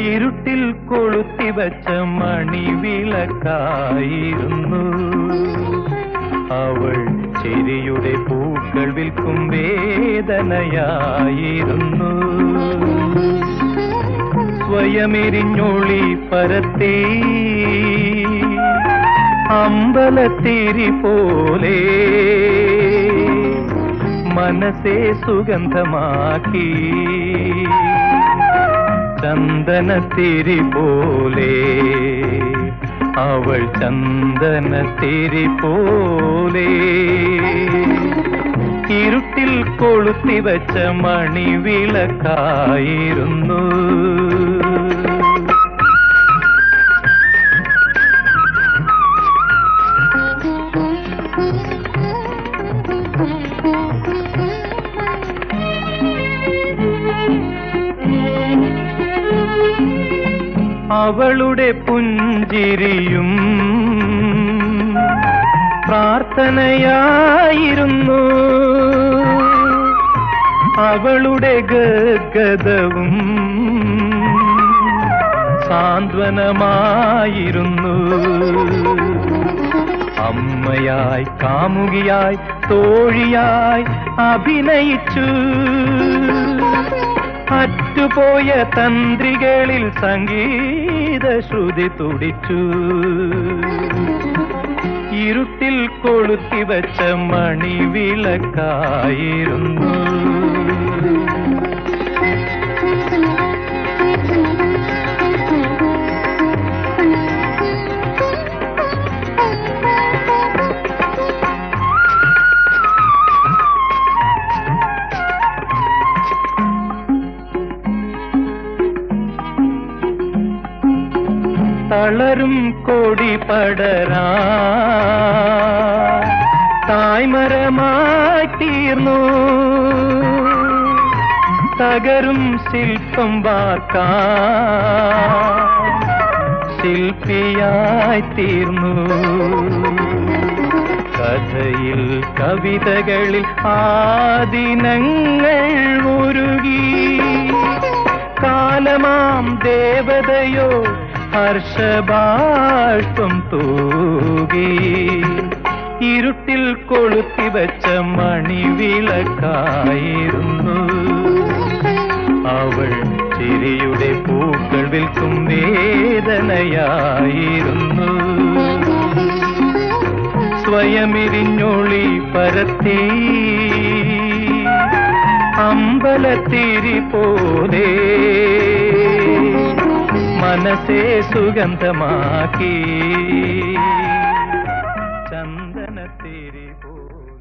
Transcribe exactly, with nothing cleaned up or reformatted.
ഇരുട്ടിൽ കൊളുത്തിവച്ച മണിവിളക്കായിരുന്നു അവൾ. ചിരിയുടെ പൂക്കൾ വിൽക്കും വേദനയായിരുന്നു. സ്വയമെരിഞ്ഞൊളി പരത്തി അമ്പലത്തിരി പോലെ മനസ്സെ സുഗന്ധമാക്കി. ചന്ദനത്തിരി പോലെ അവൾ ചന്ദനത്തിരി പോലെ ഇരുട്ടിൽ കൊളുത്തിവച്ച മണിവിളക്കായിരുന്നു. അവളുടെ പുഞ്ചിരിയും പ്രാർത്ഥനയായിരുന്നു. അവളുടെ ഗദ്ഗതവും സാന്ത്വനമായിരുന്നു. അമ്മയായി കാമുകിയായി തോഴിയായി അഭിനയിച്ചു. അറ്റുപോയ തന്ത്രികളിൽ സംഗീത ശ്രുതി തുടിച്ചു. ഇരുട്ടിൽ കൊളുത്തിവച്ച മണിവിളക്കായിരുന്നു. തളരും കൊടി പടരാ തായ്മരമായി തീർന്നു. തകരും ശില്പം വാർക്കാൻ ശില്പിയായി തീർന്നു. കഥയിൽ കവിതകളിൽ ആദിനങ്ങൾ ഉരുകി. കാലമാം ദേവതയോ ഹർഷബാഷ്പം തൂകി. ഇരുട്ടിൽ കൊളുത്തിവച്ച മണിവിളക്കായിരുന്നു അവൾ. ചിരിയുടെ പൂക്കൾ വിൽക്കും വേദനയായിരുന്നു. സ്വയമിരിഞ്ഞൊളി പരത്തി അമ്പലത്തിരി പോലെ മനസ്സെ സുഗന്ധമാക്കി. ചന്ദനത്തിരി പോ